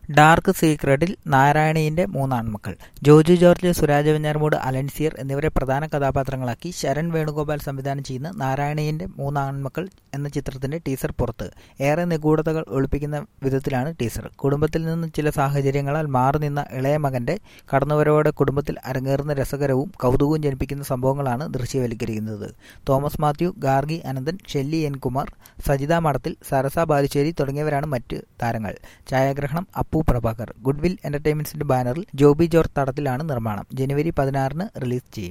Dark സീക്രട്ടിൽ നാരായണിയുടെ മൂന്നാൺമക്കൾ. ജോജു ജോർജ്, സുരാജ് വെഞ്ഞാറമൂട്, അലൻസിയർ എന്നിവരെ പ്രധാന കഥാപാത്രങ്ങളാക്കി ശരൺ വേണുഗോപാൽ സംവിധാനം ചെയ്യുന്ന നാരായണിയുടെ മൂന്നാൺമക്കൾ എന്ന ചിത്രത്തിന്റെ ടീസർ പുറത്ത്. ഏറെ നിഗൂഢതകൾ ഒളിപ്പിക്കുന്ന വിധത്തിലാണ് ടീസർ. കുടുംബത്തിൽ നിന്നും ചില സാഹചര്യങ്ങളാൽ മാറി നിന്ന ഇളയ മകന്റെ കടന്നുവരവോടെ കുടുംബത്തിൽ അരങ്ങേറുന്ന രസകരവും കൗതുകവും ജനിപ്പിക്കുന്ന സംഭവങ്ങളാണ് ദൃശ്യവൽക്കരിക്കുന്നത്. തോമസ് മാത്യു, ഗാർഗി അനന്തൻ, ഷെല്ലി എൻ കുമാർ, സജിത മഠത്തിൽ, സരസ ബാലുശ്ശേരി തുടങ്ങിയവരാണ് മറ്റ് താരങ്ങൾ. ഛായാഗ്രഹണം അപ്പു പ്രഭാകർ. ഗുഡ്വിൽ എന്റർടൈൻമെന്റ്സിന്റെ ബാനറിൽ ജോബി ജോർജ് തടത്തിലാണ് നിർമ്മാണം. ജനുവരി 16 റിലീസ് ചെയ്യും.